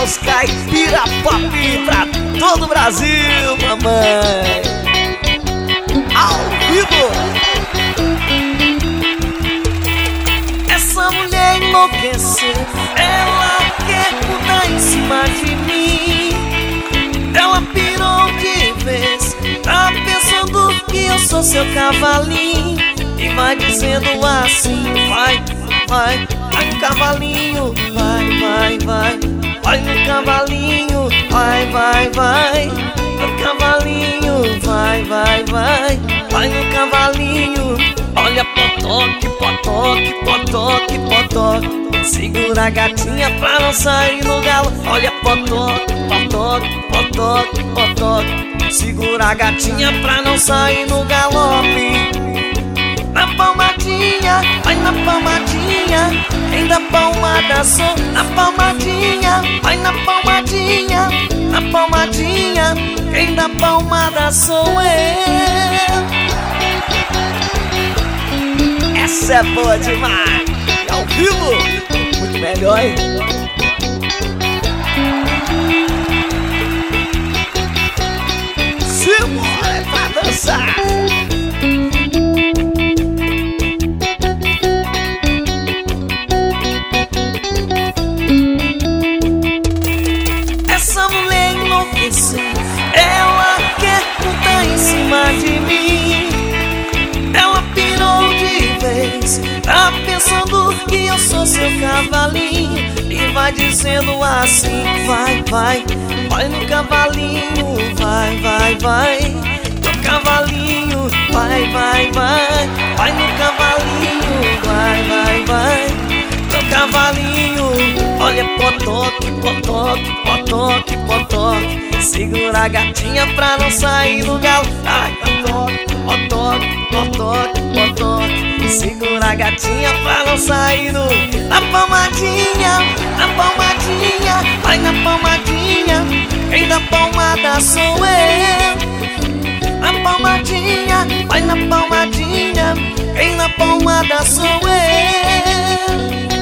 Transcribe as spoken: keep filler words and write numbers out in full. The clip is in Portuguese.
os caipira pop pra todo o Brasil, mamãe. Ao vivo. Essa mulher enlouqueceu, ela quer mudar em cima de mim. Ela pirou de vez, tá pensando que eu sou seu cavalinho. E vai dizendo assim, vai, vai, vai no cavalinho, vai, vai, vai. Vai no cavalinho, vai, vai, vai. No cavalinho, vai, vai, vai. Vai no cavalinho. Olha potoque, potoque, potoque, potoque. Segura a gatinha pra não sair no galo. Olha potoque, potoque, potoque, potoque. Segura a gatinha pra não sair no galope. Na palmadinha, vai na palmadinha. Quem dá palmada sou. Na palmadinha, vai na palmadinha. Na palmadinha, quem dá palmada sou eu. Essa é boa demais. E ao vivo, muito melhor, hein? Simbora é pra dançar. Essa mulher enlouqueceu, ela quer mudar em cima de mim. Ela pirou de vez, tá pensando que eu sou seu cavalinho. E vai dizendo assim, vai, vai, vai no cavalinho, vai, vai, vai. No cavalinho, vai, vai, vai. Vai no cavalinho, vai, vai, vai. No cavalinho, olha potoque, potoque, potoque, potoque. Segura a gatinha pra não sair no galo. Ai, potoque, potoque, potoque, potoque. Segura a gatinha pra não sair no... Na palmadinha, na palmadinha. Vai na palmadinha. Quem dá palmada sou eu. Na palmadinha, vai na palmadinha. Quem dá palmada sou eu.